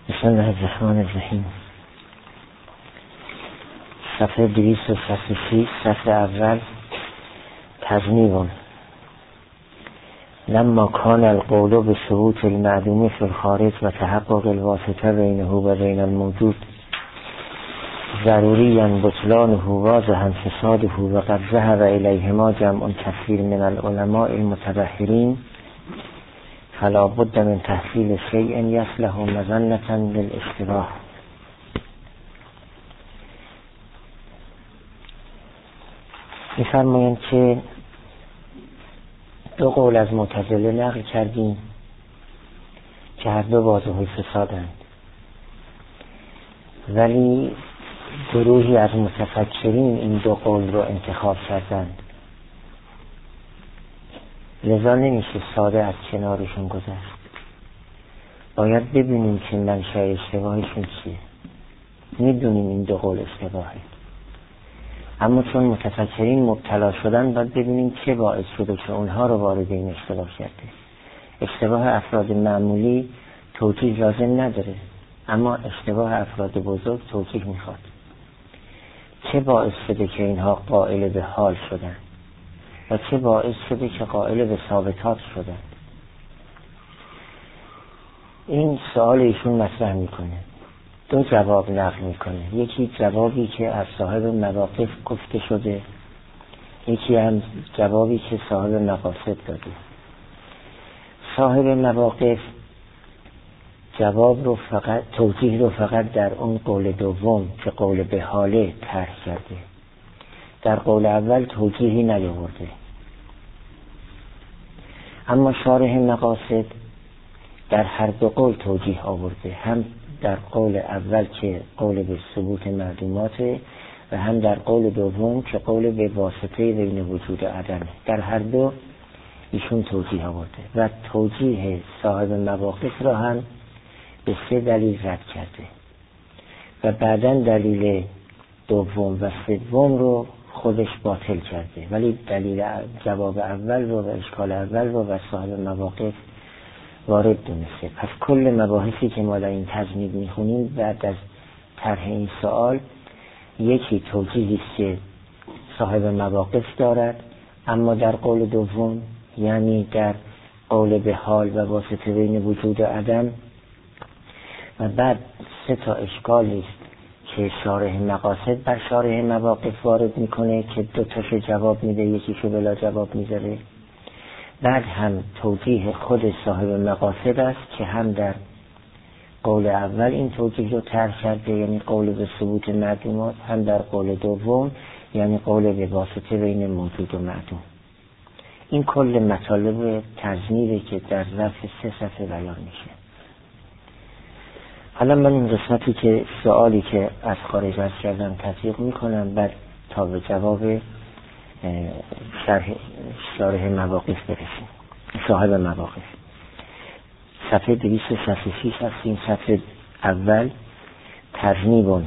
بسم الله الرحمن الرحیم. صفحه 266 صفحه اول. تذنیب. لما کان القول بثبوت المعدوم فی الخارج و تحقق الواسطه بینه و بین الموجود ضروری بطلانه واضحا فساده و قد ذهب الیهما جمع کثیر من العلماء المتبحرین فلا بد من تحصیل شیء یصلح مظنة للاشتباه. می‌فرمایند که دو قول از معتزله نقل کردیم که هر دو واضح الفسادند، ولی گروهی از متفکرین این دو قول رو انتخاب کردند، لذا نمیشه ساده از کنارشون گذشت. باید ببینیم که منشأ اشتباهشون چیه. میدونیم این دو قول اشتباهه، اما چون متفکرین مبتلا شدن باید ببینیم چه باعث شده که اونها رو وارد این اشتباه کرده. اشتباه افراد معمولی توجیه لازم نداره، اما اشتباه افراد بزرگ توجیه میخواد. چه باعث شده که اینها قائل به حال شدن و چه باعث شده که قائل به ثابتات شدن؟ این سوال ایشون مطرح میکنه، دو جواب نقل میکنه. یکی جوابی که از صاحب مواقف گفته شده، یکی هم جوابی که صاحب مقاصد داده. صاحب مواقف جواب رو فقط، توجیه رو فقط در اون قول دوم که قول به حاله طرح کرده، در قول اول توجیهی نیاورده. اما شارح مقاصد در هر دو قول توجیه آورده، هم در قول اول که قول به ثبوت معدوماته و هم در قول دوم که قول به واسطه بین وجود و عدمه. در هر دو ایشون توجیه آورده و توجیه صاحب مواقف را هم به 3 دلیل رد کرده و بعداً دلیل دوم و سوم رو خودش باطل کرده، ولی دلیل جواب اول رو و اشکال اول رو و صاحب مواقف وارد دونسته. پس کل مباحثی که ما در این تذنیب میخونیم بعد از طرح این سوال، یکی توجیهی است که صاحب مواقف دارد اما در قول دوم، یعنی در قول به حال و واسطه بین وجود و عدم، و بعد 3 اشکال است که شارح مقاصد بر شارح مواقف وارد میکنه که 2 تاشو جواب میده، یکیشو بلا جواب میذاره. بعد هم توجیه خود صاحب مقاصد است که هم در قول اول این توجیه رو طرح کرده، یعنی قول به ثبوت معدومات، هم در قول دوم یعنی قول به واسطه بین موجود و معدوم. این کل مطالب تذنیبه که در ظرف 3 صفحه بیان میشه. حالا من این قسمتی که سوالی که از خارج از کردم تطبیق میکنم، بعد تا به جواب شارح مواقف برسیم. صاحب مواقف صفحه 266 هستیم. صفحه اول. تذنیب.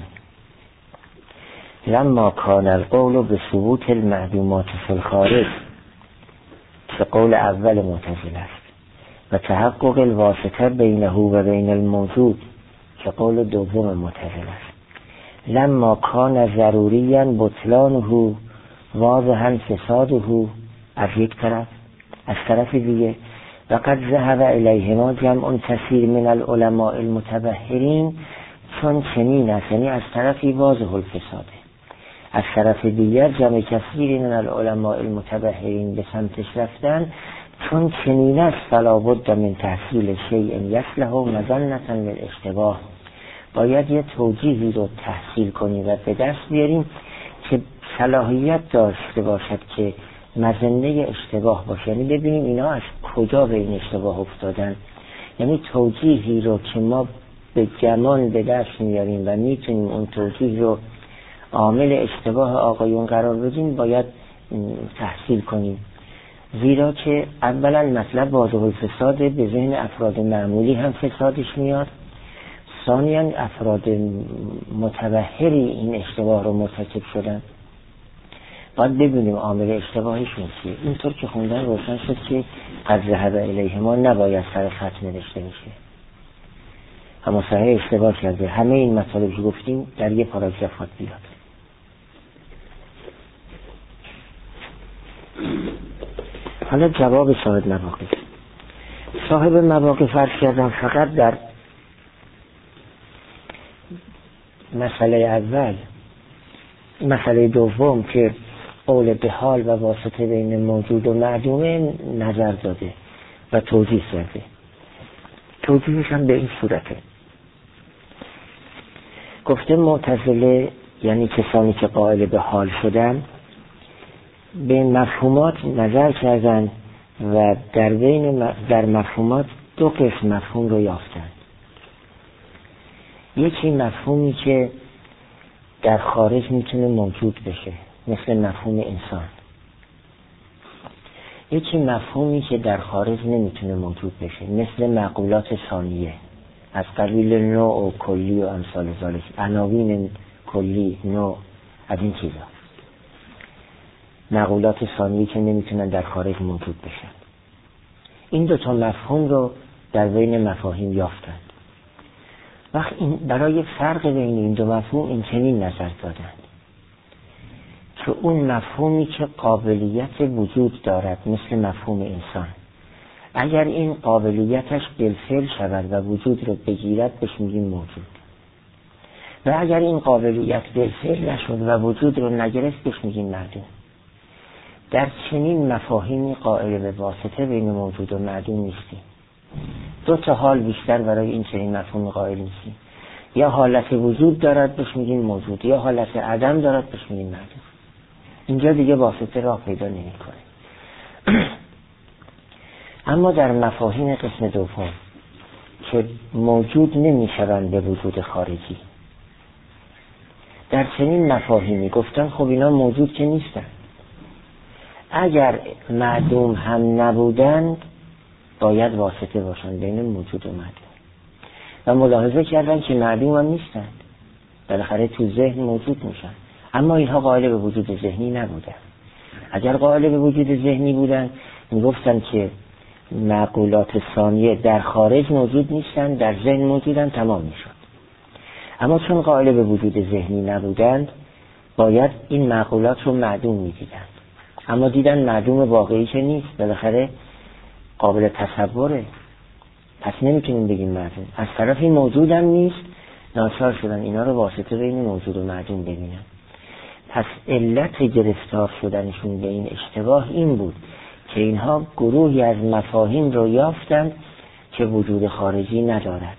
لما کان القول به ثبوت المعدومات فی الخارج که قول اول معتزله است و تحقق الواسطه بینه و بین الموجود که قول دوم معتزله است. لما کان ضروریاً بطلانه واضحاً فساده از یک طرف، از طرف دیگه و قد ذهب الیهما جمع کثیر من العلماء المتبحرین، چون چنین است، یعنی از طرفی واضح الفساده، از طرف دیگر جمع کثیر من العلماء المتبحرین به سمتش رفتن، چون چنین است فلا بد من تحصیل شیء یصلح مظنة للاشتباه. باید یه توجیهی رو تحصیل کنیم و به دست بیاریم که صلاحیت داشته باشد که مظنه اشتباه باشه، یعنی ببینیم اینا از کجا به این اشتباه افتادن. یعنی توجیهی رو که ما به گمان به دست میاریم و میتونیم اون توجیه رو عامل اشتباه آقایون قرار بدیم، باید تحصیل کنیم، زیرا که اولا مطلب واضح الفساد، به ذهن افراد معمولی هم فسادش میاد، ثانیاً افراد متبحری این اشتباه رو مرتکب شدن. باید ببینیم عامل اشتباهشون چیه. اینطور که خوندن روشن شد که قد ذهب الیهما نباید سر خط نوشته میشه، اما صحیح اشتباه کرده. همه این مطالبی که گفتیم در یه پاراگراف خود بیاد. حالا جواب صاحب مواقف. صاحب مواقف فرض کردم فقط در مسئله اول، مسئله دوم که قول به حال و واسطه بین موجود و معدومه نظر داده و توجیه کرده. توجیهش هم به این صورته. گفته معتزله یعنی کسانی که قائل به حال شدن به مفهومات نظر کردن و در مفهومات دو قسم مفهوم رو یافتن. یکی مفهومی که در خارج میتونه موجود بشه مثل مفهوم انسان. یکی مفهومی که در خارج نمیتونه موجود بشه مثل معقولات ثانیه از قبیل نوع و کلی و امثال ذالک، عناوین کلی، نوع، از این چیزا. معقولات ثانیه که نمیتونن در خارج موجود بشن. این دو تا مفهوم رو در بین مفاهیم یافتن. وقت این برای فرق بین این دو مفهوم این چنین نظر دادن که اون مفهومی که قابلیت وجود دارد مثل مفهوم انسان، اگر این قابلیتش بالفعل شود و وجود رو بگیرد بهش میگیم موجود، و اگر این قابلیت بالفعل نشد و وجود رو نگرفت بهش میگیم معدوم. در چنین مفاهیمی قائل به واسطه بین موجود و معدوم نیستیم. دو تا حال بیشتر برای این چنین مفهوم قائل نیستیم. یا حالت وجود دارد بهش میگیم موجود، یا حالت عدم دارد بهش میگیم معدوم. اینجا دیگه واسطه راه پیدا نمیکنه. اما در مفاهیم قسم دوم که موجود نمیشوند به وجود خارجی، در چنین مفاهیمی گفتن خب اینا موجود که نیستن، اگر معدوم هم نبودند باید واسطه باشن بین موجود و معدوم. و ملاحظه کردن که معدوم هم نیستند، بالاخره تو ذهن موجود میشن، اما اینها قائل به وجود ذهنی نبودن. اگر قائل به وجود ذهنی بودن میگفتن که معقولات ثانیه در خارج موجود نیستن، در ذهن موجودن، تمام میشد. اما چون قائل به وجود ذهنی نبودند باید این معقولات رو معدوم میدیدند، اما دیدن معدوم واقعی که نیست، بالاخره قابل تصوره، پس نمیتونیم بگیم معدوم. از طرفی موجود هم نیست، ناچار شدن اینا رو واسطه بین موجود و معدوم ببینن. پس علت گرفتار شدنشون به این اشتباه این بود که اینها گروهی از مفاهیم رو یافتند که وجود خارجی ندارد.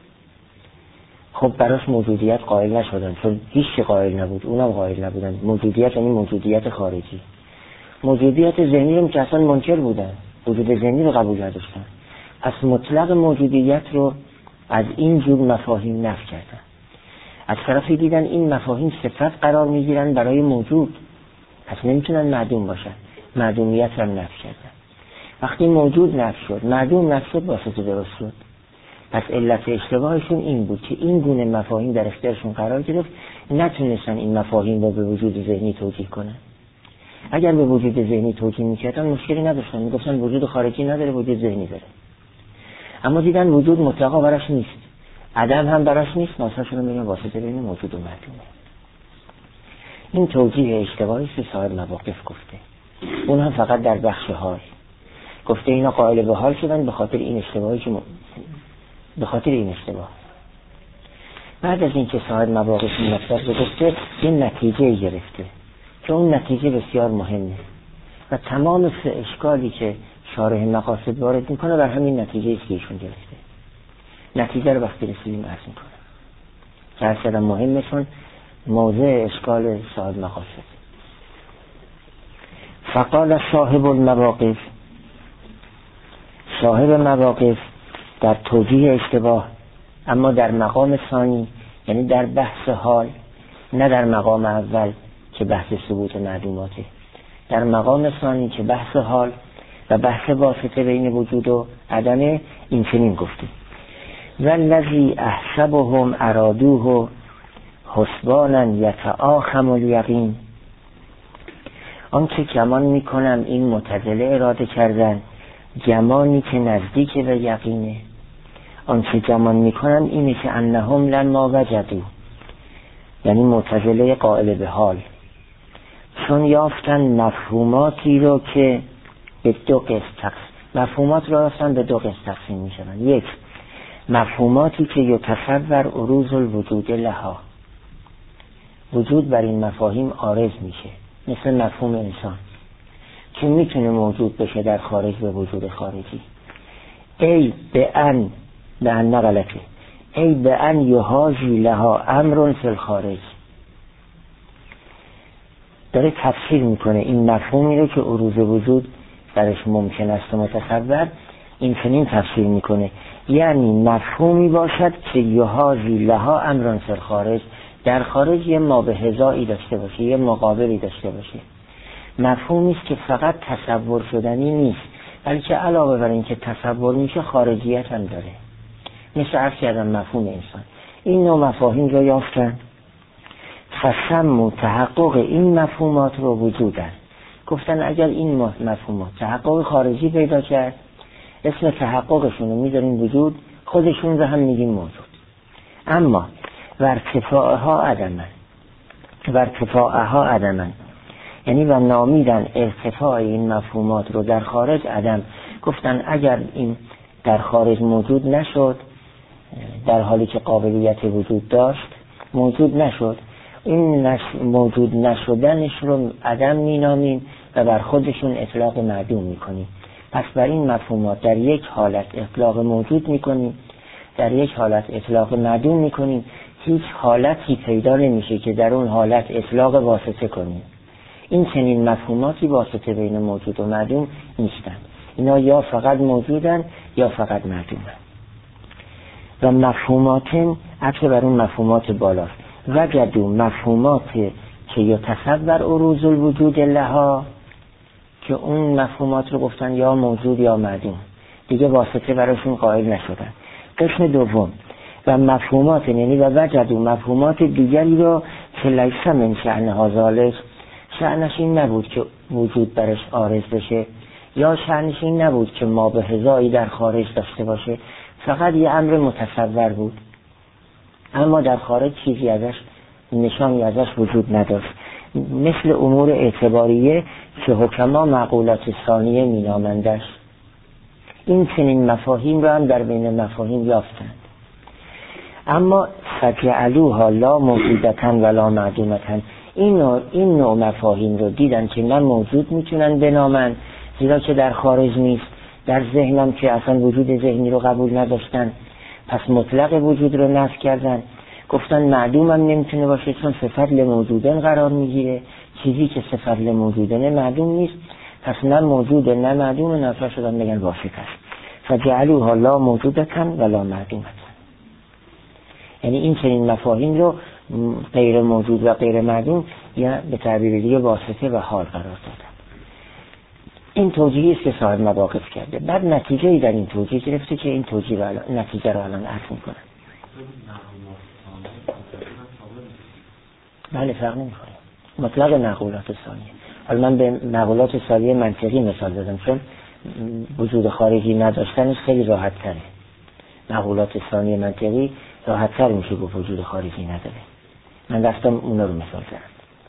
خب براش موجودیت قائل نشدن، چون هیچ قائل نبود، اونم قائل نبودن. موجودیت یعنی موجودیت خارجی. موجودیت ذهنی رو که اصلا منکر بودن، وجود ذهنی رو قبول نداشتن، از مطلق موجودیت رو از این جور مفاهیم نفی کردن. از طرفی دیدن این مفاهیم صفت قرار میگیرن برای موجود، پس نمیتونن معدوم باشن، معدومیت هم نفی کردن. وقتی موجود نفی شد، معدوم نفی شد، واسطه درست شد. پس علت اشتباهشون این بود که این گونه مفاهیم در اختیارشون قرار گرفت، نتونستن این مفاهیم رو به وجود ذهنی توجیه کنن. اگر به وجود ذهنی توجیه میکردن مشکلی نداشتن، میگفتن وجود خارجی نداره، وجود ذهنی داره. اما دیدن وجود مطلقا براش نیست، عدم هم براش نیست، ناصر شدن بگن واسطه بین موجود و معدومه. این توجیه اشتباهی که صاحب مواقف گفته، اون هم فقط در بخش حال گفته اینا قائل به حال شدن به خاطر این اشتباهی که به خاطر این اشتباه. بعد از اینکه صاحب مواقف این مطلب رو گفته، این نتیجه گرفته که اون نتیجه بسیار مهمه و تمام اشکالی که شارح مقاصد وارد میکنه بر همین نتیجه است که ایشون گرفته. نتیجه رو وقتی رسیدیم عرض میکنم که اصلا مهمه، چون موضوع اشکال صاحب مقاصد. فقال صاحب المواقف، صاحب مواقف در توجیه اشتباه، اما در مقام ثانی، یعنی در بحث حال، نه در مقام اول که بحث ثبوت معدوماته، در مقام ثانی که بحث حال و بحث واسطه بین وجود و عدم، این چنین گفته: والذی احسبهم ارادوه حسبانا یتآخم الیقین، آنچه گمان میکنم این معتزله اراده کردن گمانی که نزدیک به یقینه. آنچه گمان میکنند اینه که انهم لما وجدوا، یعنی معتزله قائل به حال، چون یافتن مفهوماتی رو که به دو قسم، مفهومات رو یافتن به دو قسم تقسیم میشن. یک، مفهوماتی که یتصور عروض الوجود لها، وجود بر این مفاهیم عارض میشه، مثل مفهوم انسان که میتونه موجود بشه در خارج به وجود خارجی. ای به ان غلطه، ای به ان یحاذی لها امر فی الخارج، داره تفسیر میکنه این مفهومی رو که عروض وجود درش ممکن است متصور، این چنین تفسیر میکنه، یعنی مفهومی باشد که یحاذی لها امر فی الخارج، در خارج یه مابهزایی داشته باشه، یه مقابلی داشته باشه. مفهومی است که فقط تصور شدنی نیست، بلکه علاوه بر این که تصور میشه خارجیت هم داره، مثل عرض کردم مفهوم انسان. این نوع مفاهیم رو یافتن، فسموا تحقق این مفهومات رو وجودن، گفتن اگر این مفهومات تحقق خارجی پیدا کرد، اسم تحققشون رو میذاریم وجود، خودشون رو هم میگیم موجود. اما و ارتفاعها عدمن، یعنی و نامیدن ارتفاع این مفهومات رو در خارج عدم، گفتن اگر این در خارج موجود نشد، در حالی که قابلیت وجود داشت موجود نشد، این موجود نشدنش رو عدم مینامیم و بر خودشون اطلاق معدوم میکنیم. پس بر این مفهومات در یک حالت اطلاق موجود میکنیم، در یک حالت اطلاق معدوم میکنیم، هیچ حالتی پیدا نمیشه که در اون حالت اطلاق واسطه کنیم. این چنین مفهوماتی واسطه بین موجود و معدوم نیستن، اینا یا فقط موجودن یا فقط معدومن. و مفهومات عطف بر اون مفهومات بالاست، وجدوا مفهومات که یتصور عروض الوجود لها، که اون مفهومات رو گفتن یا موجود یا معدوم، دیگه واسطه براشون قائل نشدن. قسم دوم و مفهومات، یعنی و وجدوا مفهومات دیگری رو که لیس من شأنها ذالک، شأنش این نبود که وجود برش عارض بشه، یا شأنش این نبود که ما به هزایی در خارج داشته باشه، فقط یه امر متصور بود اما در خارج چیزی ازش، نشانی ازش وجود نداشت، مثل امور اعتباریه که حکما معقولات ثانیه مینامندش. این چنین مفاهیم رو هم در بین مفاهیم یافتند. اما فجعلوها لا موجودتن ولا معدومتن، این نوع مفاهیم رو دیدن که نه موجود میتونن بنامن، زیرا که در خارج نیست، در ذهنم که اصلا وجود ذهنی رو قبول نداشتن، پس مطلق وجود رو نفی کردن. گفتن معدوم هم نمیتونه باشه چون صفت لموجودن قرار میگیره، چیزی که صفت لموجودنه معدوم نیست، پس نه موجوده نه معدوم، نفر شدن بگن واسط است. فجعلوها لا موجودتن ولا معدومتن، یعنی این چنین مفاهیم رو غیر موجود و غیر معدوم یا به تعبیر دیگه واسطه و حال قرار دادن. این توجیهی است که صاحب مواقف کرده. بعد نتیجه‌ای در این توجیه گرفته که این توجیه رو نتیجه رو الان عرض می‌کنم. بله فرق نمی‌کنه، مطلق نقولات ثانیه. حالا من به نقولات ثانیه منطقی مثال دادم چون وجود خارجی نداشتنش خیلی راحت تره. نقولات ثانیه منطقی راحت تر میشه با وجود خارجی نداره. من رفتم اونا رو مثال زدم.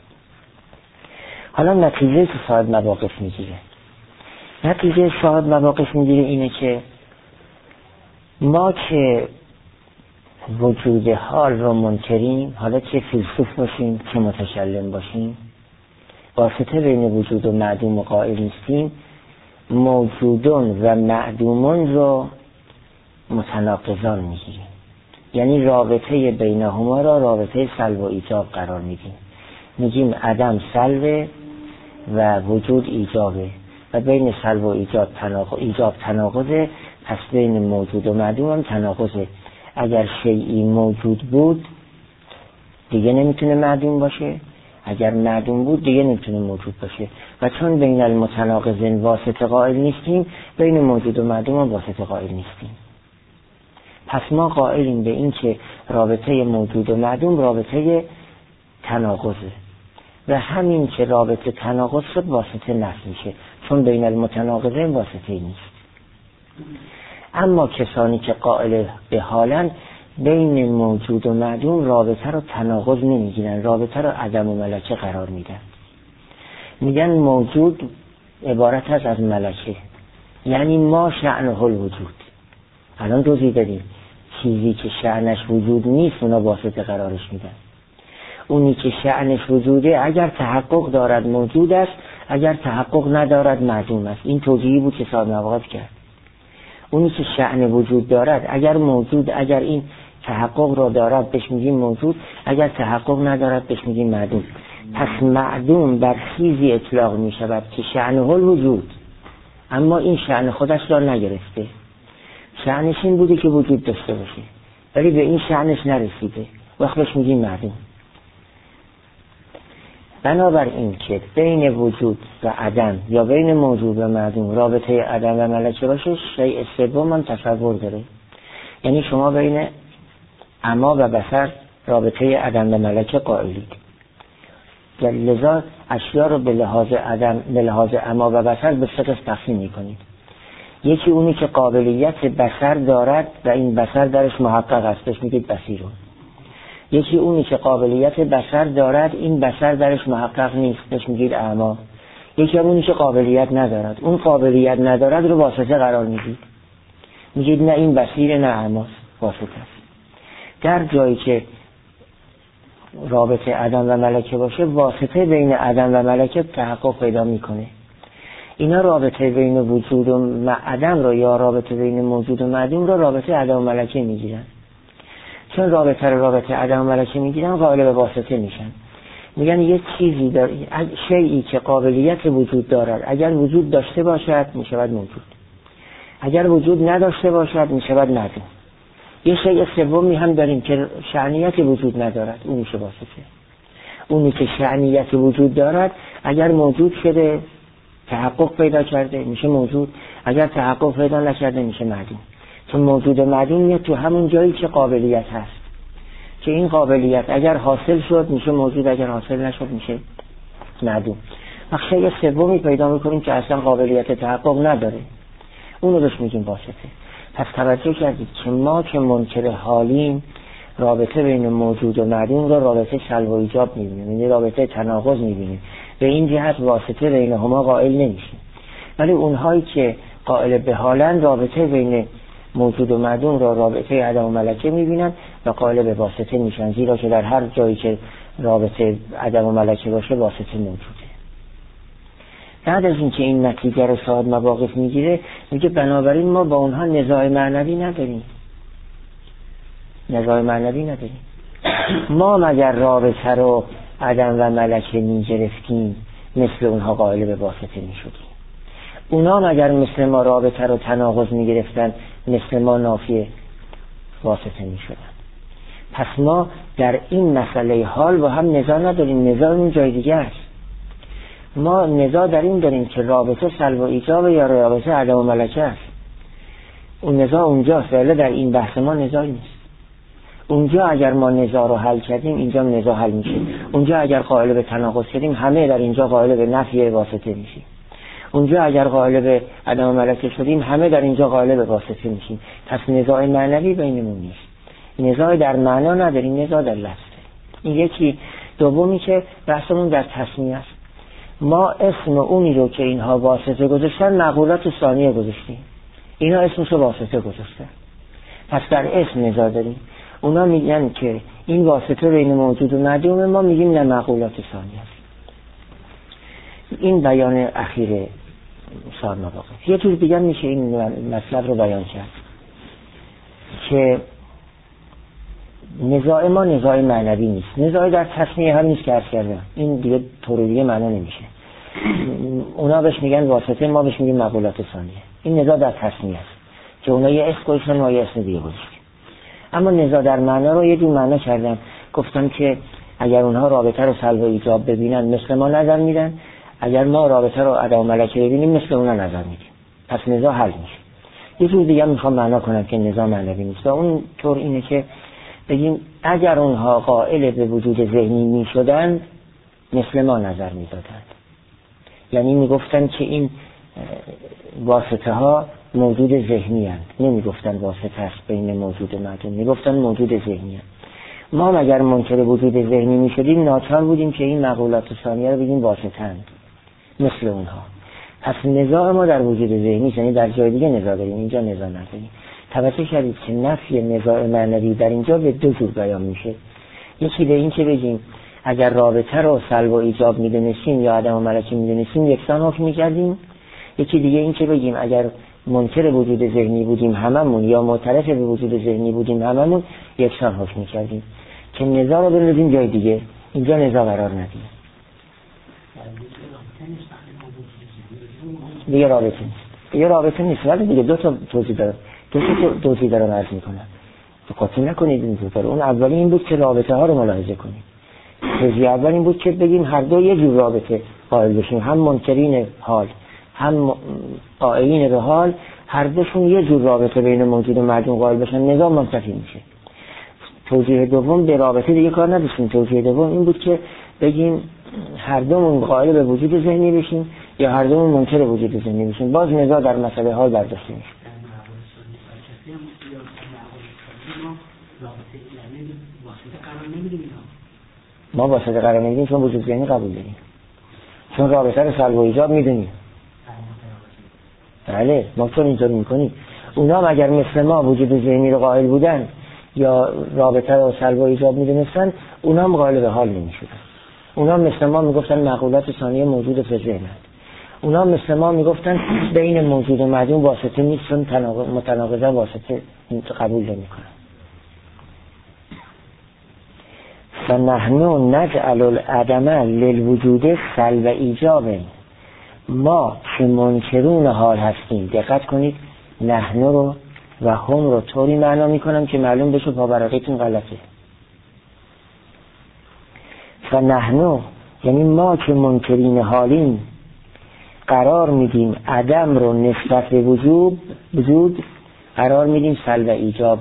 حالا نتیجه که صاحب مواقف میگیره، نتیجه صاحب مواقف میگیره اینه که ما که وجود حال رو منکریم، حالا چه فیلسوف باشیم چه متکلم باشیم، واسطه بین وجود و معدوم قائل نیستیم، موجودون و معدومون رو متناقضان میگیریم، یعنی رابطه بینهما را رابطه سلب و ایجاب قرار میدیم. میگیم عدم سلب و وجود ایجابه و بین سلب و ایجاب تناقضه، پس بین موجود و معدوم هم تناقضه. اگر شیئی موجود بود دیگه نمیتونه معدوم باشه، اگر معدوم بود دیگه نمیتونه موجود باشه، و چون بین المتناقضین واسطه قائل نیستیم، بین موجود و معدوم هم واسطه قائل نیستیم. پس ما قائلیم به این که رابطه موجود و معدوم رابطه تناقضه و همین که رابطه تناقض شد واسطه نفی میشه، چون بین المتناقضین واسطه نیست. اما کسانی که قائل به حالن بین موجود و معدوم رابطه رو تناقض نمیگیرن، رابطه رو عدم و ملکه قرار میدن. میگن موجود عبارت هست از ملکه، یعنی ما شأنه الوجود. الان توضیح دادیم چیزی که شأنش وجود نیست اونا واسطه قرارش میدن. اونی که شأنش وجوده اگر تحقق دارد موجود است، اگر تحقق ندارد معدوم است. این توضیحی بود که صاحب مواقف کرد. اونی که شأن وجود دارد اگر موجود، اگر این تحقق را دارد بهش میگیم موجود، اگر تحقق ندارد بهش میگیم معدوم. پس معدوم بر چیزی اطلاق میشود که شأنه الوجود، اما این شأن خودش را نگرفته، شأنش این بوده که وجود داشته باشه ولی به این شأنش نرسیده، وقت بهش میگیم معدوم. بنابراین که بین وجود و عدم یا بین موجود و معدوم رابطه عدم و ملکه باشه، شیء سوم هم تصور داره. یعنی شما بین عما و بصر رابطه عدم و ملکه قائلید، لذا اشیاء رو به لحاظ عدم، به لحاظ عما و بصر به سه قسم تقسیم میکنید. یکی اونی که قابلیت بصر دارد و این بصر درش محقق است، بهش میگید بصیرون. یکی اونی که قابلیت بصر دارد این بصر درش محقق نیست، بهش میگید اعما. یکی اونی که قابلیت ندارد، اون قابلیت ندارد رو واسطه قرار میدید، میگید نه این بصیر نه اعماست، واسطه است. در جایی که رابطه عدم و ملکه باشه، واسطه بین عدم و ملکه تحقق پیدا میکنه. اینا رابطه بین وجود و عدم رو یا رابطه بین موجود و معدوم رو رابطه عدم و ملکه میگیرن. چون رابطه عدم و ملکه میگیرن قائل به واسطه میشن. میگن یه چیزی داره، شیئی که قابلیت وجود دارد اگر وجود داشته باشد میشود موجود، اگر وجود نداشته باشد میشود معدوم. یه شیء سومی هم داریم که شأنیت وجود ندارد، اون میشه واسطه. اونی که شأنیت وجود دارد اگر موجود شده تحقق پیدا کرده میشه موجود، اگر تحقق پیدا نکرده میشه معدوم. چون موجود و معدوم میاد تو همون جایی که قابلیت هست، که این قابلیت اگر حاصل شد میشه موجود، اگر حاصل نشد میشه معدوم. شیء سومی پیدا میکنیم که اصلا قابلیت تحقق نداره، اونو بهش میگیم واسطه. پس توجه کردید که ما که منکر حالیم رابطه بین موجود و معدوم رو رابطه سلب و ایجاب میبینیم، یعنی رابطه تناقض میبینیم، به این جهت واسطه بینهما قائل نمیشیم. ولی اونهایی که قائل به حالن رابطه بین موجود و معدوم را رابطه عدم و ملکه میبینن و قائل به واسطه میشن، زیرا که در هر جایی که رابطه عدم و ملکه باشه واسطه موجوده. بعد از اینکه این نتیجه رو صاحب مواقف میگیره، میگه بنابراین ما با اونها نزاع معنوی نداریم. نزاع معنوی نداریم. ما مگر رابطه رو عدم و ملکه میگرفتیم مثل اونها قائل به واسطه میشدیم. اونا مگر مثل ما رابطه رو تناقض میگرفتن مثل ما نافی واسطه میشدن. پس ما در این مسئله حال با هم نزاع نداریم، نزاع اون جای دیگه است. ما نزاع در این داریم که رابطه سلب و ایجاب یا رابطه عدم و ملکه است. اون نزاع اونجاست، ولی در این بحث ما نزاعی نیست. اونجا اگر ما نزاع رو حل کردیم اینجا نزاع حل میشه. اونجا اگر قائل به تناقض شدیم همه در اینجا قائل به نفی واسطه میشیم. اونجا اگر قائل به عدم و ملکه شدیم همه در اینجا قائل به واسطه میشیم. پس نزاع معنوی بینمون نیست، نزاع در معنا نداریم، نزاع در لفظ. این یکی. دومی که بحثمون در تسمیه است. ما اسم اونی رو که اینها واسطه گذاشتن مقولات ثانیه گذاشتیم، اینا اسمشو واسطه گذاشتن، پس در اسم نزاع داریم. اونا میگن که این واسطه بین موجود و معدوم، ما میگیم نه مقولات ثانیه است. این بیان اخیر صاحب مواقف. یه جور دیگه میشه این مطلب رو بیان کرد که نزاع ما نزاع معنوی نیست، نزاع در تسمیه هم نیست که عرض کردم، این دیگه طور دیگه معنا نمیشه. اونا بهش میگن واسطه، ما بهش میگیم مقولات ثانیه. این نزاع در تسمیه است که اونا یه اسم گذاشتن ما یه اسم دیگه گذاشتیم. اما نزاع در معنا رو یه جور معنا کردم، گفتم که اگر اونها رابطه رو سلب و ایجاب ببینن مثل ما نظر میدن، اگر ما رابطه رو عدم و ملکه ببینیم مثل اونا نظر میدیم، پس نزاع حل میشه. یه جور دیگه میخوام معنا کنم که نزاع معنوی نیست، و اون طور اینه که بگیم اگر اونها قائل به وجود ذهنی میشدن مثل ما نظر میدادند، یعنی میگفتن که این واسطه ها موجود ذهنی هست. نمی گفتن واسطه است بین موجود معدوم، می گفتن موجود ذهنی هست. ما مگر منکر وجود ذهنی می شدیم ناچار بودیم که این مقولات ثانیه رو بگیم واسطه اند مثل اونها. پس نزاع ما در وجود ذهنی، یعنی در جای دیگه نزاع داریم، اینجا نزاع نداریم. توجه کردید که نفی نزاع معنوی در اینجا به دو جور بیان میشه. یکی به این که بگیم اگر رابطه رو سلب و ایجاب میدونستیم یا عدم و ملکه میدونستیم یکسان حکم میکردیم. یکی دیگه این که بگیم اگر منکر وجود ذهنی بودیم هممون یا معترف به وجود ذهنی بودیم هممون یکسان حکم میکردیم. که نزاع رو بندازیم جای دیگه، اینجا نزاع قرار ندیم. دیگه رابطه نیست. دیگه رابطه نیست. ولی دیگه دو تا توضیح دارم عرض میکنم. قاطی نکنید این دو تا. اون اولی این بود که رابطه ها رو ملاحظه کنیم. توضیح اول این بود که بگیم هر دو یه جور رابطه قائل بشیم، هم منکرین حال هم قائلین به حال، هر دوشون یه جور رابطه بین موجود و معدوم قائل بشن، نظام منتفی میشه. توضیح دوم به رابطه دیگه کار نداشتیم. توضیح دوم این بود که بگیم هر دومون قائل به وجود ذهنی بشیم یا هر دومون منکر وجود ذهنی بشیم، باز نزاع در مسئله حال برداشته میشه. ما واسطه قرار نمیدیم چون وجود ذهنی قبول داریم، چون رابطه رو سلب و ایجاب میدونیم. بله ما چون اینطوری میکنیم. اونا هم اگر مثل ما وجود ذهنی رو قائل بودن یا رابطه رو سلب و ایجاب میدونستن، اونا هم قائل به حال نمیشدن. اونا هم مثل ما میگفتن مقولات ثانیه موجود فی ذهنند. اونا هم مثل ما میگفتن بین موجود و معدوم واسطه نیست، چون متناقضه واسطه قبول نمیکنن. فنحن نجعل العدم للوجود سلب ایجاب. ما که منکرون حال هستیم، دقت کنید نحن رو و هم رو طوری معنا میکنم که معلوم بشه پاورقیتون غلطه. فنحن یعنی ما که منکرین حالیم قرار میدیم عدم رو نسبت به وجود قرار میدیم سلب ایجاب.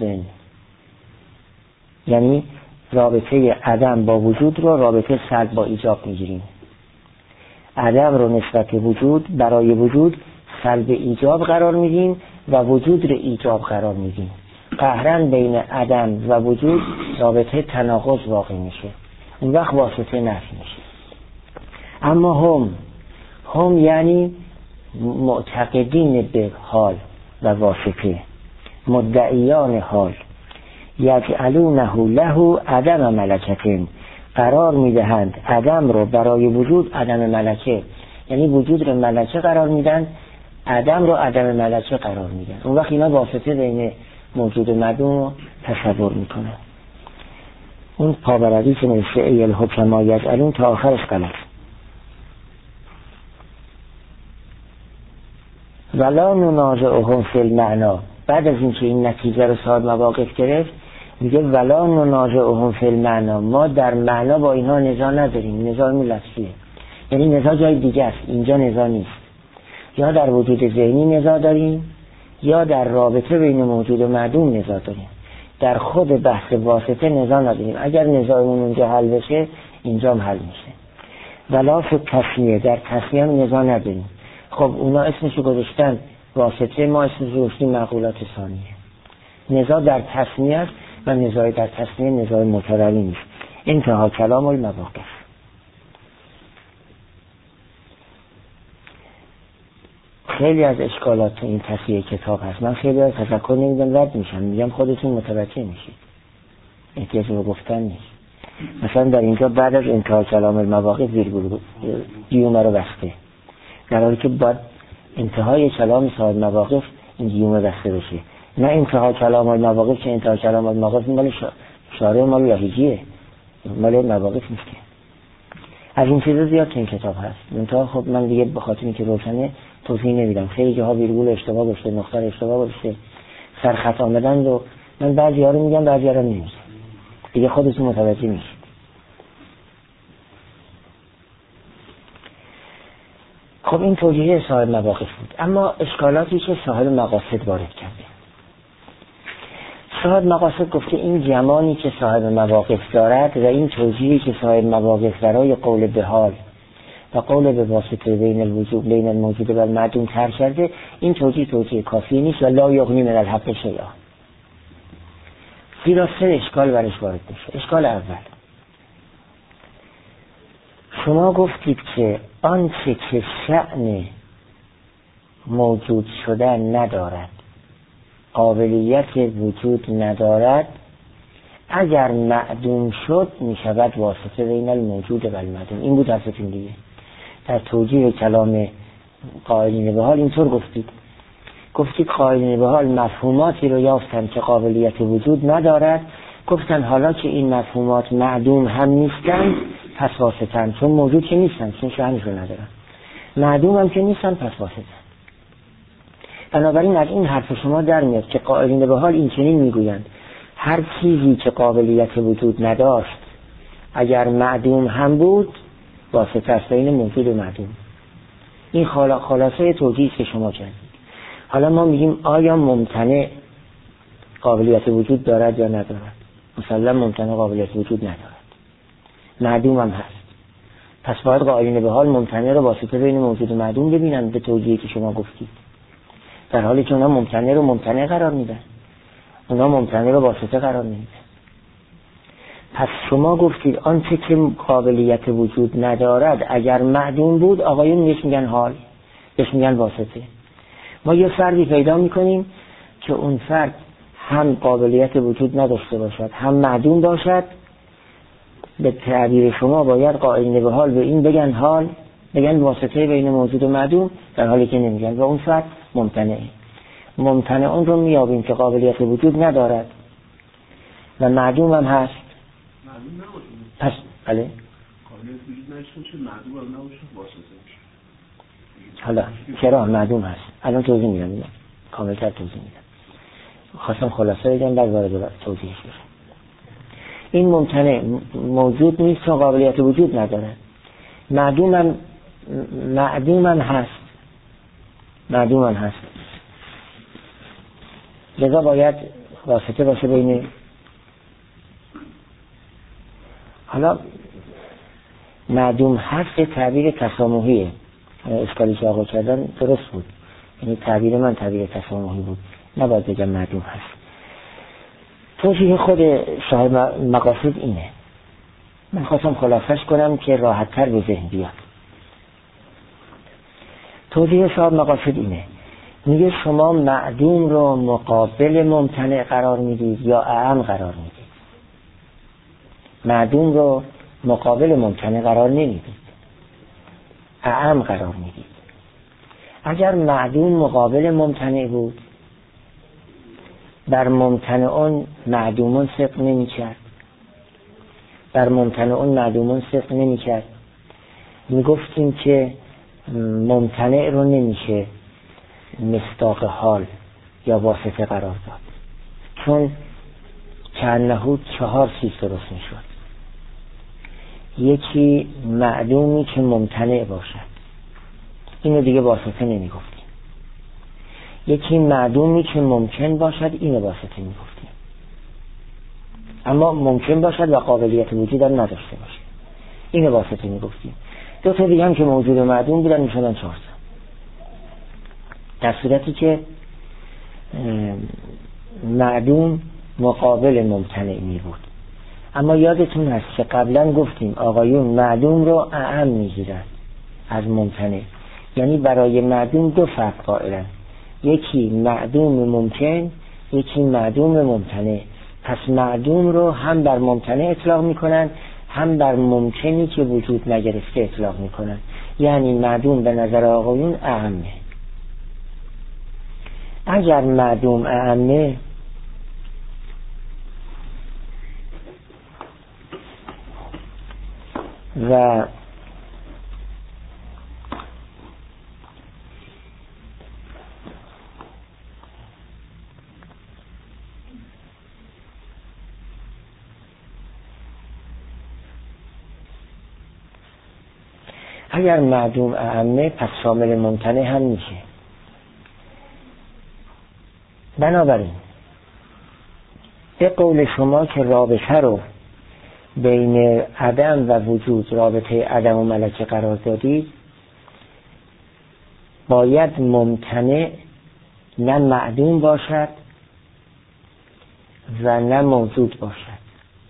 یعنی رابطه عدم با وجود رو رابطه سلب با ایجاب میگیریم. عدم رو نسبت به وجود برای وجود سلب ایجاب قرار میدیم و وجود رو ایجاب قرار میدیم. قهرن بین عدم و وجود رابطه تناقض واقع میشه، اون وقت واسطه نفی میشه. اما هم یعنی معتقدین به حال و واسطه، مدعیان حال، یجعلونه له عدم ملکتین، قرار میدهند عدم رو برای وجود عدم ملکه، یعنی وجود رو ملکه قرار میدن، عدم رو عدم ملکه قرار میدن. اون وقت اینا واسطه بین موجود و معدوم رو تصور میکنن. اون پاورقی که نوشته ای الحکما یجعلون تا آخرش غلط. ولا ننازعهم فی المعنا. بعد از اینکه این نتیجه رو صاحب مواقف گرفت میگه ولا ننازعهم فی المعنا، ما در معنا با اینها نزاع نداریم. نزاع لفظیه، یعنی نزاع جای دیگه است، اینجا نزاع نیست. یا در وجود ذهنی نزاع داریم یا در رابطه بین موجود و معدوم نزاع داریم. در خود بحث واسطه نزاع نداریم. اگر نزاعمون اونجا حل بشه اینجا هم حل میشه. ولا فی تسمیه، در تسمیه هم نزاع نداریم. خب اونا اسمشو گذاشتن واسطه، ما اسمشو گذاشتیم مقولات ثانیه. نزاع در تسمیه است و نزاع در تسمیه نزاع متروی نیست. انتها کلام المواقف. خیلی از اشکالات تو این تصحیح کتاب هست. من خیلی از تفکر نمیدم رد میشم، میگم خودتون متوجه میشید، احتیاج به گفتن نیست. مثلا در اینجا بعد از انتها کلام المواقف ویرگول گیومه رو بسته، در حالی که باید انتهای کلام صاحب مواقف این گیومه بسته بشه، نه انتها کلام المواقف که انتها کلام المواقف مال شارع مال لحیجیه، مال مواقف نیست. از این چیزا زیاد تو این کتاب هست. منتها خب من دیگه به خاطر اینکه روشنه توضیح نمیدم. خیلی جاها ویرگول اشتباه گذاشته، نقطه اشتباه گذاشته، سرخط آمدن و من بعضی‌ها رو میگم بعضی‌ها رو نمیگم. دیگه خودتون متوجه میشید. خب این توجیه صاحب مواقف بود. اما اشکالاتی که صاحب مقاصد وارد کرده. صاحب مقاصد گفته این جمانی که صاحب مواقف دارد و این توجیهی که صاحب مواقف برای قول به حال و قول به واسطه بین الموجود و المعدوم تر کرده، این توجیه کافی نیست و لا یغنی من الحق شیئا. زیرا 3 اشکال برش وارد میشه. اشکال اول، شما گفتید که آنچه که شأن موجود شدن ندارد، قابلیت وجود ندارد، اگر معدوم شد می شود واسطه بین الموجود و المعدوم. این بود حرفتون دیگه. در توجیه کلام قائلین به حال اینطور گفتید قائلین به حال مفهوماتی رو یافتن که قابلیت وجود ندارد، گفتن حالا که این مفهومات معدوم هم نیستن پس واسطن، چون موجود که نیستن، چون شأنش رو ندارن، معدوم هم که نیستن پس واسطن. بنابراین از این حرف شما در میاد که قائلین به حال این چنین میگویند هر چیزی که قابلیت وجود نداشت اگر معدوم هم بود واسطه است بین موجود و معدوم. این خلاصه توجیهی که شما کردید. حالا ما میگیم آیا ممتنع قابلیت وجود دارد یا ندارد؟ مثلا ممتنع قابلیت وجود ندارد، معدوم هم هست، پس باید قائلین به حال ممتنع رو واسطه بین موجود و معدوم ببینن به توجیهی که شما گفتید، در حالی که اونا ممتنع رو ممتنع قرار میدن، اونا ممتنع رو واسطه قرار نمیدن. پس شما گفتید آنچه که قابلیت وجود ندارد اگر معدوم بود آقایون بهش میگن حال، بهش میگن واسطه. ما یه فردی پیدا میکنیم که اون فرد هم قابلیت وجود نداشته باشد هم معدوم باشد، به تعبیر شما باید قائلین به حال به این بگن حال، بگن واسطه بین موجود و معدوم، در حالی که نمیگن و اون فرد ممتنع اون رو میابیم که قابلیت وجود ندارد و معدوم هم هست. پس بله قابلیت وجود نشون چه معدوم هم نباشه واسطه میشه. حالا چرا معدوم هست؟ الان توضیح میدم، کاملتر توضیح میدم. خواستم خلاصه بگم بعد وارد توضیحش بشم. این ممتنع موجود نیست و قابلیت وجود نداره، معدوم هم هست، لذا باید واسطه باشه بین. حالا معدوم هست تعبیر تسامحیه، اشکالی که آقا کردن درست بود، یعنی تعبیر من تعبیر تسامحی بود، نباید بگم معدوم هست. توجیه خود صاحب مقاصد اینه، من خواستم خلاصش کنم که راحت تر به ذهن بیاد. توجیه صاحب مقاصد اینه، میگه شما معدوم رو مقابل ممتنع قرار میدید یا اعم قرار میدید؟ معدوم رو مقابل ممتنع قرار نمیدید، اعم قرار میدید. اگر معدوم مقابل ممتنع بود بر ممتنعون معدومون صدق نمی کرد، میگفتیم که ممتنع رو نمیشه مصداق حال یا واسطه قرار داد، چون کأنه 4 چیز درست میشد. یکی معدومی که ممتنع باشد، اینو دیگه واسطه نمیگفتیم. یکی معدومی که ممکن باشد، اینو واسطه میگفتیم. اما ممکن باشد و قابلیت وجود هم نداشته باشه، اینو واسطه میگفتیم. 2 تا دیگه هم که موجود و معدوم بودن میشدن 4 تا، در صورتی که معدوم مقابل ممتنع می بود. اما یادتون هست که قبلا گفتیم آقایون معدوم رو اعم میگیرن از ممتنع، یعنی برای معدوم 2 فرق قائلن، یکی معدوم ممکن، یکی معدوم ممتنع. پس معدوم رو هم بر ممتنع اطلاق میکنن هم بر ممکنی که وجود نگرفته اطلاق میکنن، یعنی معدوم به نظر آقایون اعمه. اگر معدوم اعمه و اگر معدوم اعمه پس شامل ممتنع هم میشه. بنابراین به قول شما که رابطه رو بین عدم و وجود رابطه عدم و ملکه قرار دادید، باید ممتنع نه معدوم باشد و نه موجود باشد.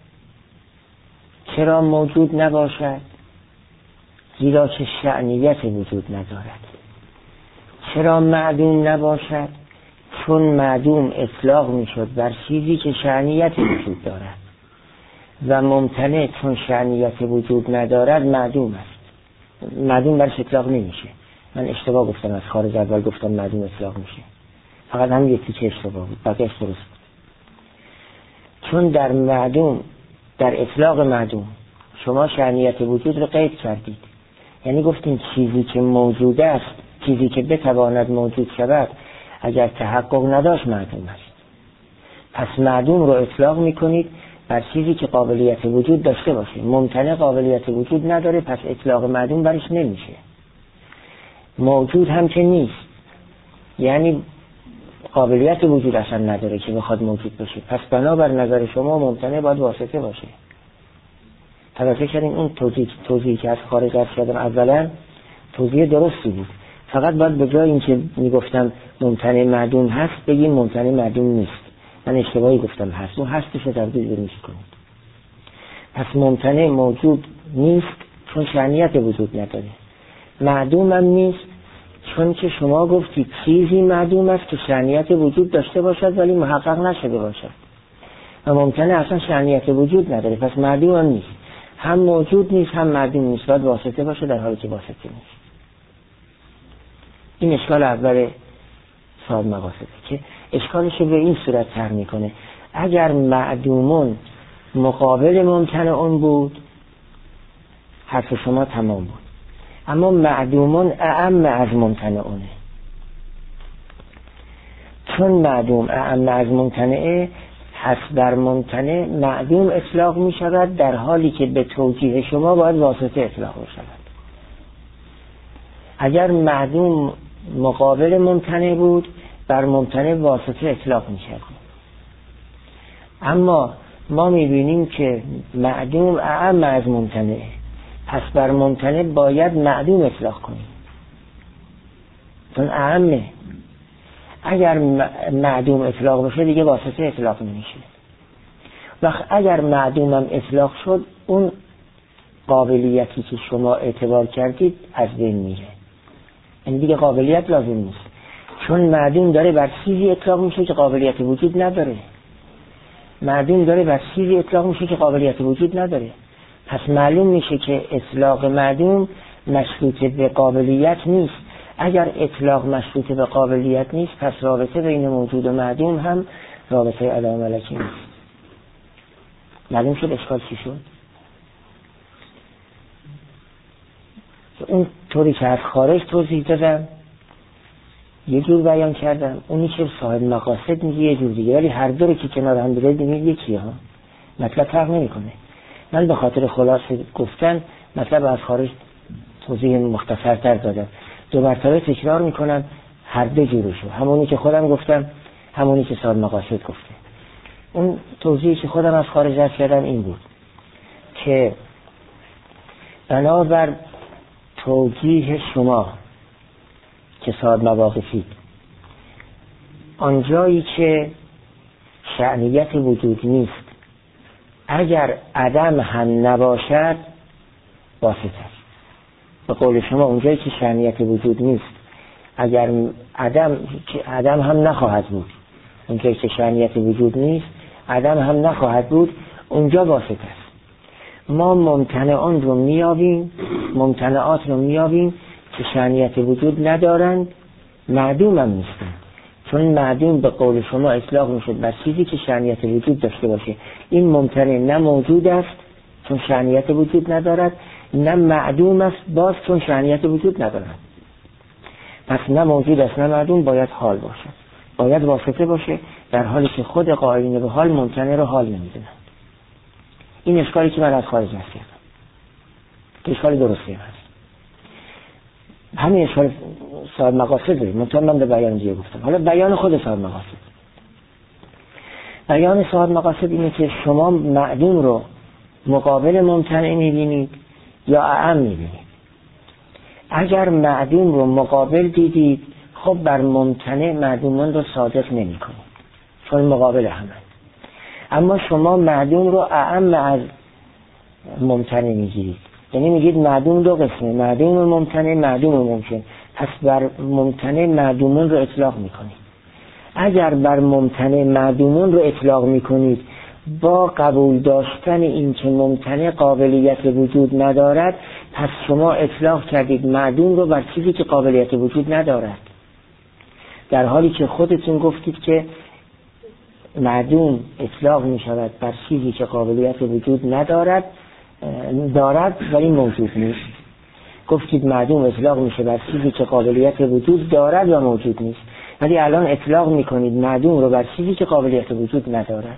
چرا موجود نباشد؟ زیرا که شأنیت وجود ندارد. چرا معدوم نباشد؟ چون معدوم اطلاق می شد بر چیزی که شأنیت وجود دارد و ممتنع چون شأنیت وجود ندارد معدوم است. معدوم برش اطلاق نمیشه. من اشتباه گفتم، از خارج اول گفتم معدوم اطلاق میشه، فقط هم یکی که اشتباه بود، بقیه درست بود. چون در معدوم، در اطلاق معدوم شما شأنیت وجود رو قید کردید، یعنی گفتین چیزی که موجود است، چیزی که بتواند موجود شود اگر تحقق نداشت معدوم است. پس معدوم رو اطلاق میکنید بر چیزی که قابلیت وجود داشته باشه. ممتنع قابلیت وجود نداره، پس اطلاق معدوم برش نمیشه. موجود هم که نیست، یعنی قابلیت وجود اصلا نداره که بخواد موجود باشه. پس بنابر نظر شما ممتنع باید واسطه باشه. توجه کردیم اون توضیحی که از خارج از کردم اولا توضیح درستی بود، فقط باید به جای اینکه میگفتم ممتنع معدوم هست بگیم ممتنع معدوم نیست. من اشتباهی گفتم هست، اون هستش رو تبدیل به نیست کنید. پس ممتنع موجود نیست چون شأنیت وجود نداره. معدوم هم نیست چون که شما گفتید چیزی معدوم است که شأنیت وجود داشته باشد ولی محقق نشده باشد و ممتنع اصلا شأنیت وجود نداره، پس معدوم هم نیست. هم موجود نیست هم معدوم نیست، باید واسطه باشه در حالی که واسطه نیست. این اشکال اول صاحب مقاصده که اشکالش رو به این صورت طرح میکنه: اگر معدومون مقابل ممتنعون بود حرف شما تمام بود، اما معدومون اعم از ممتنعونه. چون معدوم اعم از ممتنعه، پس بر ممتنع معدوم اطلاق می شود، در حالی که به توجیه شما باید واسطه اطلاق می شود. اگر معدوم مقابل ممتنع بود بر ممتنع واسطه اطلاق می شود. اما ما می بینیم که معدوم اعم از ممتنعه، پس بر ممتنع باید معدوم اطلاق کنیم چون اعمه. اگر معدوم اطلاق بشه دیگه واسطه اطلاق نمیشه. وقت اگر معدوم هم اطلاق شد اون قابلیتی که شما اعتبار کردید از بین میره، این دیگه قابلیت لازم نیست، چون معدوم داره بر چیزی اطلاق میشه که قابلیت وجود نداره. معدوم داره بر چیزی اطلاق میشه که قابلیت وجود نداره، پس معلوم میشه که اطلاق معدوم مشروط به قابلیت نیست. اگر اطلاق مشروط به قابلیت نیست پس رابطه بین موجود و معدوم هم رابطه عدم ملکی نیست. معلوم شد اشکال چی شد؟ اون طوری که از خارج توضیح دادم یه جور بیان کردم، اونی که صاحب مقاصد میگه یه جور دیگه، ولی هر دو رو که کنار هم بذارید میگه یکی ها، مطلب فرق نمیکنه. من به خاطر خلاصه گفتن مطلب از خارج توضیح مختصرتر دادم، دو مرتبه تکرار میکنم هر دو جورشو، همونی که خودم گفتم همونی که صاحب مقاصد گفته. اون توضیحی که خودم از خارج از کردم این بود که بنابر توجیه شما که صاحب مواقفید، آنجایی که شأنیت وجود نیست اگر عدم هم نباشد واسطه است. به قول شما اونجایی که شأنیت وجود نیست اگر عدم هم نخواهد بود، اونجایی که شأنیت وجود نیست عدم هم نخواهد بود، اونجا واسطه است. ما ممتنعات رو میابیم که شأنیت وجود ندارند، معدوم هم نیستند، چون معدوم به قول شما اطلاق میشد بر چیزی که شأنیت وجود داشته باشه. این ممتنع نه موجود است چون شأنیت وجود ندارد، نه معدوم است باز چون شأنیت وجود ندارد. پس نه موجود است نه معدوم، باید حال باشه، باید واسطه باشه، در حالی که خود قائلین به حال ممتنع رو حال نمیدونند. این اشکالی که من از خارج کردم اشکال درستی هست. همین اشکال صاحب مقاصد داریم، من به بیان دیگه گفتم. حالا بیان خود صاحب مقاصد، بیان صاحب مقاصد اینه که شما معدوم رو مقابل ممتنع میبینید یا اعم میبینید؟ اگر معدوم رو مقابل دیدید، خب بر ممتنع معدومان رو صادق نمی کنید، چون مقابل همه. اما شما معدوم رو اعم از ممتنع میگیرید، یعنی میگید معدوم دو قسمه، معدوم ممتنع، معدوم ممکن، پس بر ممتنع معدومان رو اطلاق میکنید. اگر بر ممتنع معدومان رو اطلاق میکنید با قبول داشتن این که ممتنع قابلیت وجود ندارد، پس شما اطلاق کردید معدوم رو بر چیزی که قابلیت وجود ندارد، در حالی که خودتون گفتید که معدوم اطلاق می شود بر چیزی که قابلیت وجود ندارد، دارد ولی موجود نیست. گفتید معدوم اطلاق می شود بر چیزی که قابلیت وجود دارد و موجود نیست، ولی الان اطلاق می کنید معدوم رو بر چیزی که قابلیت وجود ندارد.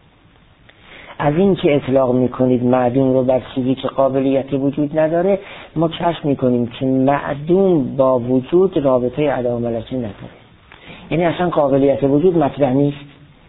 از این که اطلاق می کنید معدوم رو بر چیزی که قابلیت وجود نداره، ما کشف می کنیم که معدوم با وجود رابطه عدم ملکی نداره، یعنی اصلا قابلیت وجود مطرح نیست.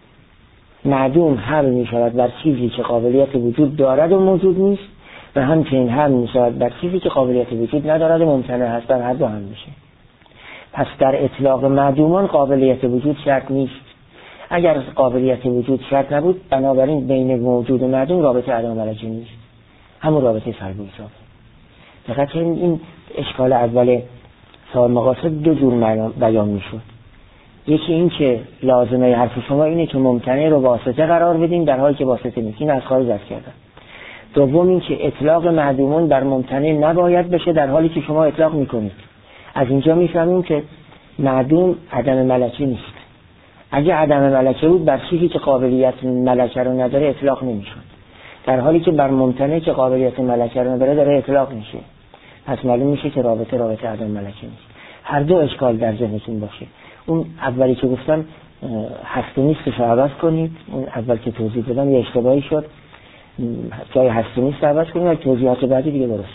معدوم حمل می شود بر چیزی که قابلیت وجود دارد و موجود نیست، و همچنین حمل می شود بر چیزی که قابلیت وجود ندارد و ممتنع هست، در هر دو حمل میشه. پس در اطلاق معدومان قابلیت وجود شرط نیست. اگر قابلیت وجود شرط نبود، بنابراین بین موجود و معدوم رابطه عدم ملکی نیست، همون رابطه سلب و ایجاب. فقط این اشکال اول صاحب مقاصد دو جور بیان میشد. یکی این که لازمه حرف شما اینه که ممتنع رو واسطه قرار بدیم در حالی که واسطه نیست، این از خارج از کردن. دوم این که اطلاق معدومون بر ممتنع نباید بشه در حالی که شما اطلاق میکنید. از اینجا میفهمیم که معدوم عدم ملکی نیست. اگه عدم ملکه بود، بر چیزی که قابلیت ملکه رو نداره اطلاق نمیشد، در حالی که بر ممتنع که قابلیت ملکه رو نداره داره اطلاق میشه. پس معلوم میشه که رابطه عدم ملکه نیست. هر دو اشکال در ذهنتون باشه. اون اولی که گفتم هست و نیستش رو عوض کنید، اون اول که توضیح دادم یه اشتباهی شد، جای هست و نیست رو عوض کنید و توضیحات بعدی دیگه درست.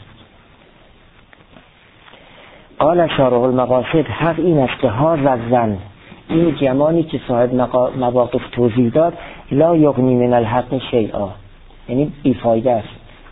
قال شارح المقاصد، حق این است که ها زن، این جمانی که صاحب مواقف توضیح داد، لا یغنی من الحق شیئا، یعنی بیفایده است،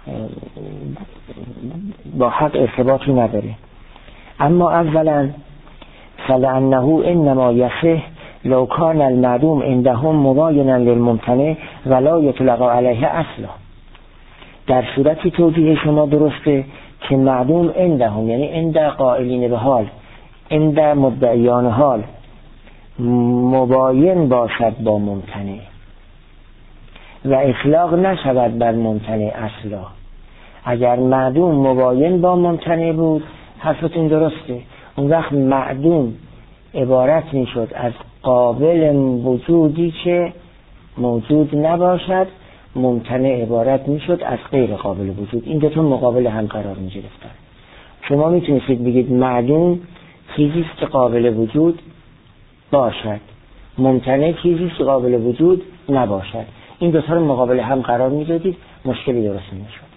با حق ارتباطی نداره. اما اولا فلعنه انما یصح لو کان المعدوم عندهم مباینا للممتنع ولا یطلق علیه اصلا. در صورتی توضیح شما درسته که معدوم عندهم، یعنی عند قائلین به حال، عند مدعیان حال، مباین باشد با ممتنع و اطلاق نشود بر ممتنع اصلا. اگر معدوم مباین با ممتنع بود، حرفتون درسته، اون وقت معدوم عبارت میشد از قابل وجودی که موجود نباشد، ممتنع عبارت میشد از غیر قابل وجود. این دوتا مقابل هم قرار می گرفتن. شما میتونید بگید معدوم چیزی است که قابل وجود باشد، ممتنع چیزی است که قابل وجود نباشد. این دوتا رو مقابل هم قرار میدادید، مشکلی درست نمیشد.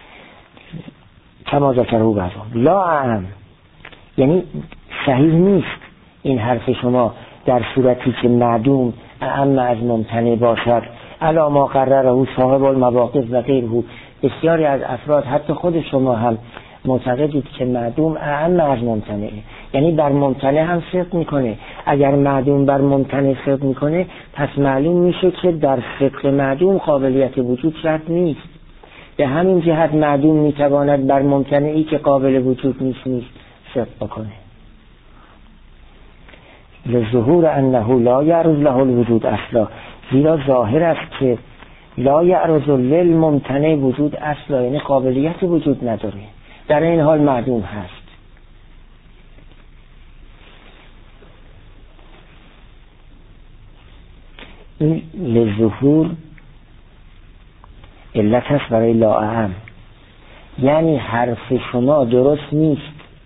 کما ذکره بعضا لا اعم، یعنی صحیح نیست این حرف شما در صورتی که معدوم اعم از ممتنع باشد. علا ما قرره صاحب المواقف و غیره، بسیاری از افراد حتی خود شما هم معتقدید که معدوم اعم از ممتنعه، یعنی بر ممتنع هم صدق میکنه. اگر معدوم بر ممتنع صدق میکنه، پس معلوم میشه که در صدق معدوم قابلیت وجود شرط نیست. به همین جهت معدوم میتواند بر ممتنعی که قابل وجود نیست صدق بکنه. لظهور انه لا یعرض له الوجود اصلا، زیرا ظاهر است که لا یعرض للممتنع وجود اصلا، یعنی قابلیت وجود نداره، در این حال معدوم هست. این لظهور علت هست برای لا اعم، یعنی حرف شما درست نیست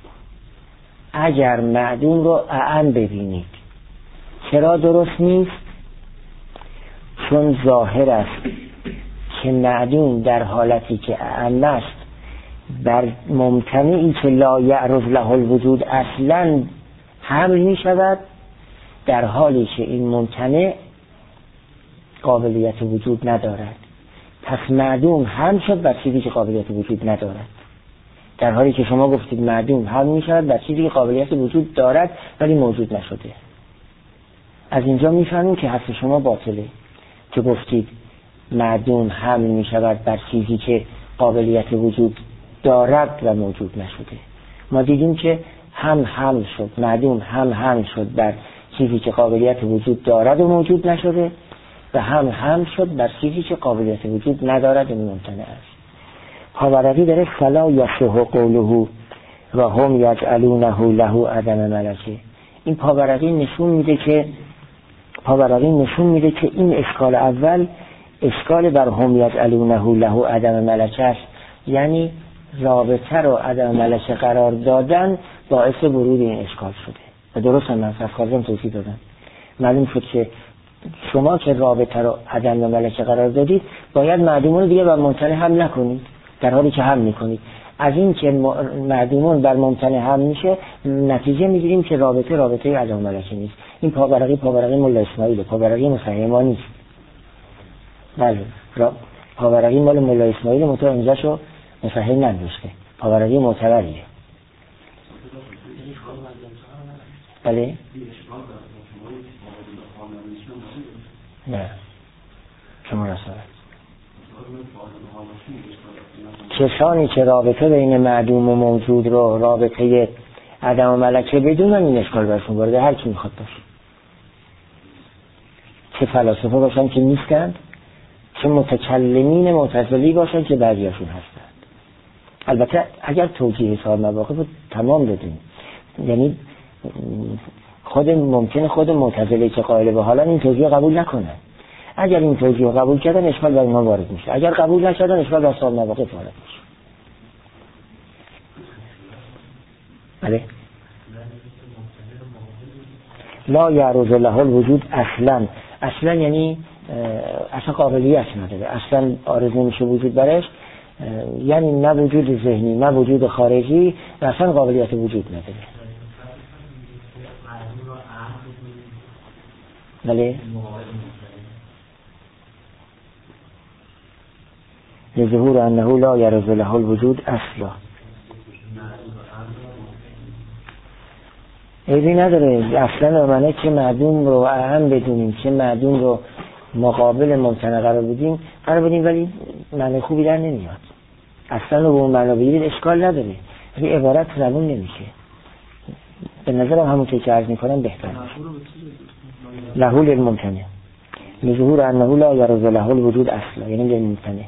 اگر معدوم رو اعم ببینید. چرا درست نیست؟ چون ظاهر است که معدوم در حالتی که اعم است بر ممتنعی که لا یعرض له الوجود اصلا حمل می شود، در حالی که این ممتنع قابلیت وجود ندارد. پس معدوم هم شد بر چیزی که قابلیت وجود ندارد، در حالی که شما گفتید معدوم هم میشود بر چیزی که قابلیت وجود دارد ولی موجود نشده. از اینجا میفهمیم که حرف شما باطله که گفتید معدوم هم میشود بر چیزی که قابلیت وجود دارد و موجود نشده. ما دیدیم که هم شد، معدوم هم شد بر چیزی که قابلیت وجود دارد و موجود نشده و هم شد بر چیزی که قابلیت وجود ندارد و ممتنع است. پاورقی داره فلا یصح قوله و هم یجعلونه له عدم ملکه. این پاورقی نشون میده که این اشکال اول اشکال بر هم یجعلونه له عدم ملکه است، یعنی رابطه رو عدم ملکه قرار دادن باعث ورود این اشکال شده. و درست من فقط توضیح دادم. معلوم شد که شما که رابطه رو عدم ملکه قرار دادید باید معدومون دیگه بر ممتنع هم نکنید، در حالی که هم میکنید. از این که معدومون بر ممتنع هم میشه نتیجه میگیریم که رابطه عدم ملکه نیست. این پاورقی ملا اسماعیل، پاورقی مصحح ما نیست. بله پاورقی مال ملا اسماعیل، متو اینجاشو مصحح ننوشته، پاورقی معتبریه. بله نه شما رسالت کسانی که رابطه بین معدوم و موجود رو رابطه عدم و ملکه بدونن این اشکال برشون وارد هر کی میخواد باشه، چه فلاسفه باشن که نیستند، چه متکلمین معتزلی باشن که بعضیاشون هستند. البته اگر توجیه حساب مواقف رو تمام بدونیم، یعنی ممکنه خود معتزلی که قائل به حالا این توجیه قبول نکنن. اگر این توجیه قبول کردن اشکال بر اینا وارد میشه، اگر قبول نکردن اشکال بر حساب مواقف وارد میشه. بله لا یعرض له الوجود اصلا یعنی اصلا قابلیت نداره، اصلا عارض نمیشه وجود برش، یعنی نه وجود ذهنی نه وجود خارجی و اصلا قابلیت وجود نداره. بله لظهور انه لا یعرض له الوجود اصلا. عیبی نداره اصلا معنی که معدوم رو اهم بدونیم، که معدوم رو مقابل ممتنع قرار بدیم ولی معنی خوبی در نمیاد. اصلا رو به اون معنی بگیرید اشکال نداره، ولی عبارت زبون نمیشه. به نظرم همون که عرض میکنم بهتر لهول الممتنع لظهور انه لا یعرض له الوجود اصلا، یعنی للممتنع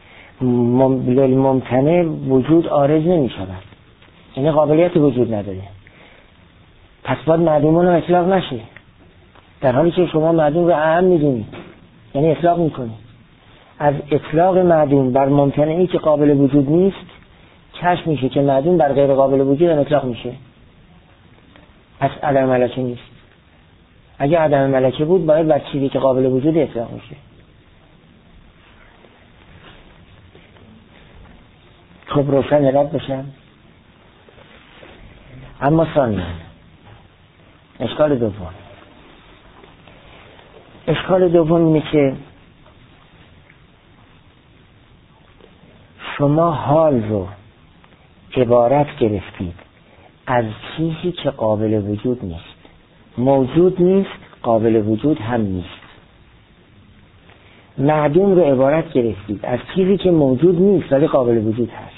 للممتنع وجود عارض نمیشود، یعنی قابلیت وجود نداره. پس باید معدومون رو اطلاق نشه، در حالی که شما معدوم رو اهم میدونید، یعنی اطلاق میکنید. از اطلاق معدوم بر ممتنعی که قابل وجود نیست کشف میشه که معدوم بر غیر قابل وجود هم اطلاق میشه، پس عدم ملکه نیست. اگه عدم ملکه بود باید بر چیزی که قابل وجود اطلاق میشه. خب روشن رد بشم. اما ثانیاً اشکال دوم اینه که شما حال رو عبارت گرفتید از چیزی که قابل وجود نیست، موجود نیست، قابل وجود هم نیست. معدوم رو عبارت گرفتید از چیزی که موجود نیست ولی قابل وجود هست.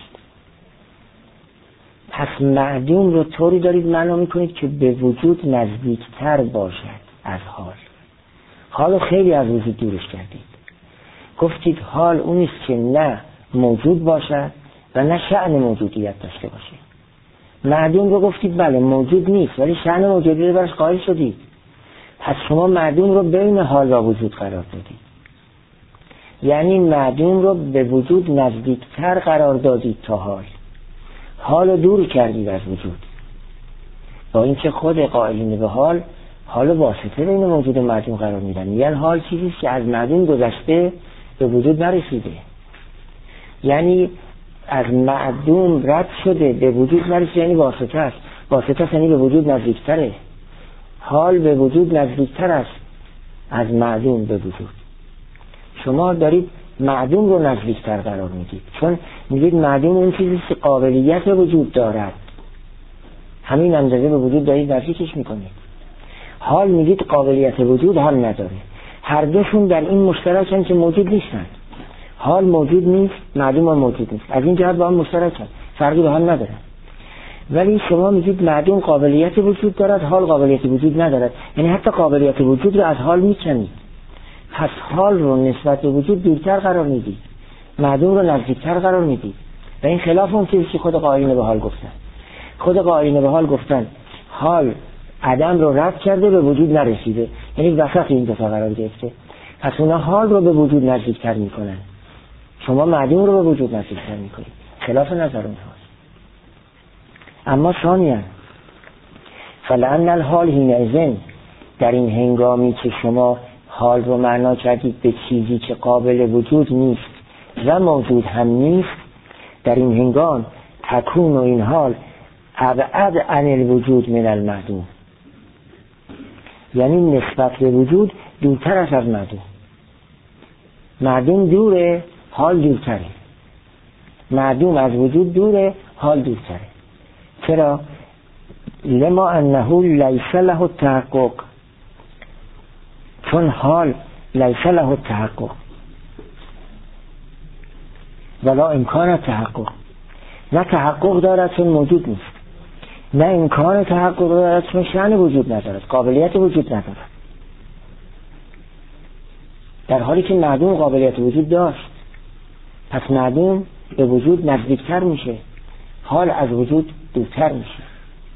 پس معدوم رو طوری دارید معنا میکنید که به وجود نزدیکتر باشد از حال رو خیلی از وجود دورش کردید. گفتید حال اونیست که نه موجود باشد و نه شأن موجودیت داشته باشه. معدوم رو گفتید بله موجود نیست ولی شأن موجودیت رو برش قائل شدید. پس شما معدوم رو بین حال و وجود قرار دادید، یعنی معدوم رو به وجود نزدیکتر قرار دادید تا حال رو دور کردید از وجود، با اینکه خود قائلین به حال واسطه بین موجود و معدوم قرار میدن. یعنی حال چیزیست که از معدوم گذشته به وجود نرسیده، یعنی از معدوم رد شده به وجود نرسیده، یعنی واسطه است. واسطه است یعنی به وجود نزدیکتره. حال به وجود نزدیکتر است از معدوم به وجود. شما دارید معدوم رو نزدیکتر قرار میدید، چون میگید معدوم اون چیزی که قابلیت وجود دارد، همین اندازه به وجود دارید نزدیکش میکنید. حال میگید قابلیت وجود، حال نداره. هر دوشون در این مشترکن که موجود نیستن. حال موجود نیست، معدوم هم موجود نیست، از این جهت با هم مشترکن، فرقی به حال نداره. ولی شما میگید معدوم قابلیت وجود دارد، حال قابلیت وجود ندارد، یعنی حتی قابلیت وجود رو از حال میکنید. پس حال رو نسبت به وجود دورتر قرار میدید، معدوم رو نزدیکتر قرار میدید. و این خلاف اون چیزی که خود قائلین به حال گفتن. خود قائلین به حال گفتن حال عدم رو رد کرده، به وجود نرسیده، یعنی وسط این دو تا قرار گرفته. پس اونا حال رو به وجود نزدیکتر میکنن، شما معدوم رو به وجود نزدیکتر میکنید. خلاف نظر اونهاست. اما ثانیاً فلان الحال حینئذ، در این هنگامی که شما حال رو معنا کردید به چیزی که قابل وجود نیست و موجود هم نیست، در این هنگام تکون و این حال ابعد عن الوجود من المعدوم، یعنی نسبت به وجود دورتر از معدوم. معدوم دوره، حال دورتره. معدوم از وجود دوره، حال دورتره. چرا؟ لما انه لیس له التحقق، چون حال لیس له التحقق ولا امکان تحقق، نه تحقق دارد چون موجود نیست، نه امکان تحقق دارد چون شأن وجود ندارد، قابلیت وجود ندارد. در حالی که معدوم قابلیت وجود داشت. پس معدوم به وجود نزدیکتر میشه، حال از وجود دورتر میشه.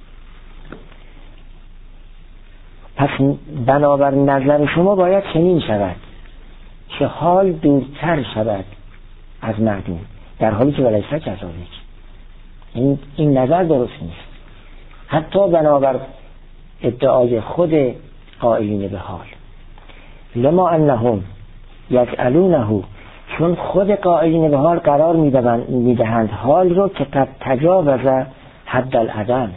پس بنابر نظر شما باید چنین شود که حال دورتر شود از معدوم، در حالی که ولیس کذالک. این نظر درست نیست، حتی بنابر ادعای خود قائلین به حال. لما انهم یجعلونه، چون خود قائلین به حال قرار میدهند حال رو که قد تجاوز حد العدم،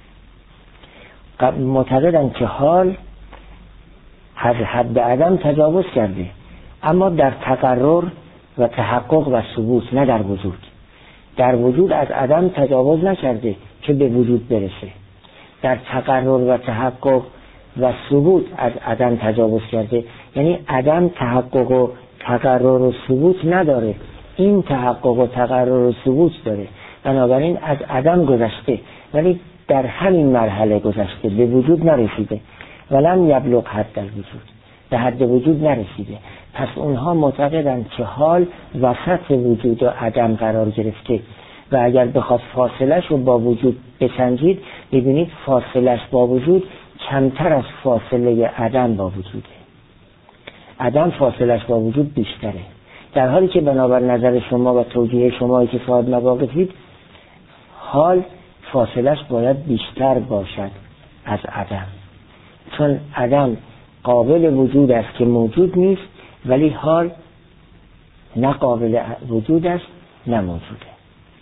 معتقدند که حال از حد عدم تجاوز کرده، اما در تقرر و تحقق و ثبوت، نه در وجود. در وجود از عدم تجاوز نکرده که به وجود برسه، در تقرر و تحقق و ثبوت از عدم تجاوز کرده، یعنی عدم تحقق و تقرر و ثبوت نداره، این تحقق و تقرر و ثبوت داره. بنابراین از عدم گذشته، ولی در همین مرحله گذشته، به وجود نرسیده. ولم یبلغ حد الوجود، به حد وجود نرسیده. پس اونها معتقدند که حال وسط وجود و عدم قرار گرفته و اگر بخواد فاصلش رو با وجود بسنجید، ببینید فاصلش با وجود کمتر از فاصله عدم با وجوده. عدم فاصلش با وجود بیشتره، در حالی که بنابر نظر شما و توجیه شمایی که صاحب مواقفید، حال فاصلش باید بیشتر باشد از عدم، چون عدم قابل وجود است که موجود نیست، ولی حال نه قابل وجود است نه موجوده.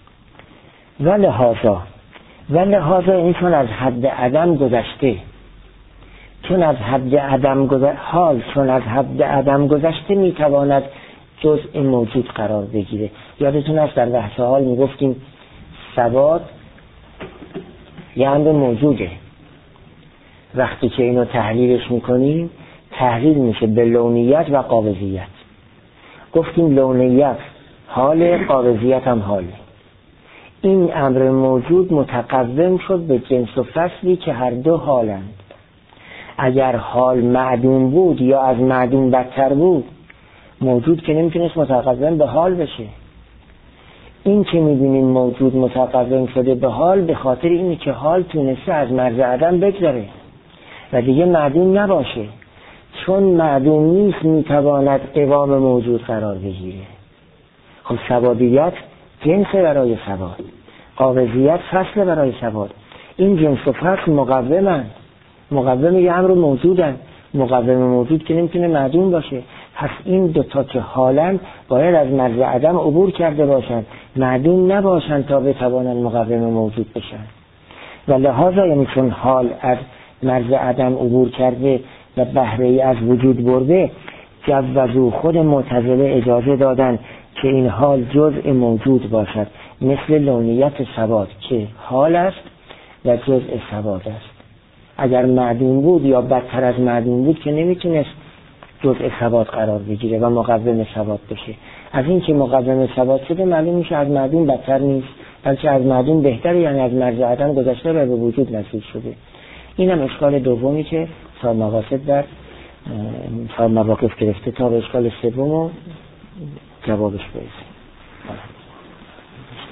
ولهذا این چون از حد عدم گذشته، چون از حد عدم حال چون از حد عدم گذشته میتواند جزء موجود قرار بگیره. یادتون است در بحث حال میگفتیم ثبات یه امر موجوده، وقتی که اینو تحلیلش میکنیم تحلیل میشه به لونیت و قابضیت. گفتیم لونیت حال، قابضیت هم حاله. این امر موجود متقوم شد به جنس و فصلی که هر دو حالند. اگر حال معدوم بود یا از معدوم بدتر بود، موجود که نمیتونست متقوم به حال بشه. این که میبینیم موجود متقوم شده به حال، به خاطر اینی که حال تونسته از مرز عدم بگذره و دیگه معدوم نباشه. چون معدوم نیست میتواند قوام موجود قرار بگیره. خب ثباتیت جنس برای ثبات، قابضیت فصل برای ثبات. این جنس و فصل مقوم یه امر موجودن، مقوم موجود که نمیتونه معدوم باشه. پس این دوتا که حالن باید از مرز عدم عبور کرده باشن، معدوم نباشن تا بتوانن مقوم موجود بشن. و لحاظا یعنی چون حال از مرز عدم عبور کرده و بهره از وجود برده، جوزو خود معتزله اجازه دادن که این حال جزء موجود باشد، مثل لونیت ثبات که حال است و جزء ثبات است. اگر معدوم بود یا بدتر از معدوم بود که نمیتونست جزء ثبات قرار بگیره و مقوم ثبات بشه. از این که مقوم ثبات شده معلوم میشه از معدوم بدتر نیست، بلکه از معدوم بهتره، یعنی از مرز عدم گذشته و به وجود نزدیک شده. اینم اشکال دومی که صاحب مقاصد در صاحب مواقف گرفته تا به اشکال سوم و جوابش برسه.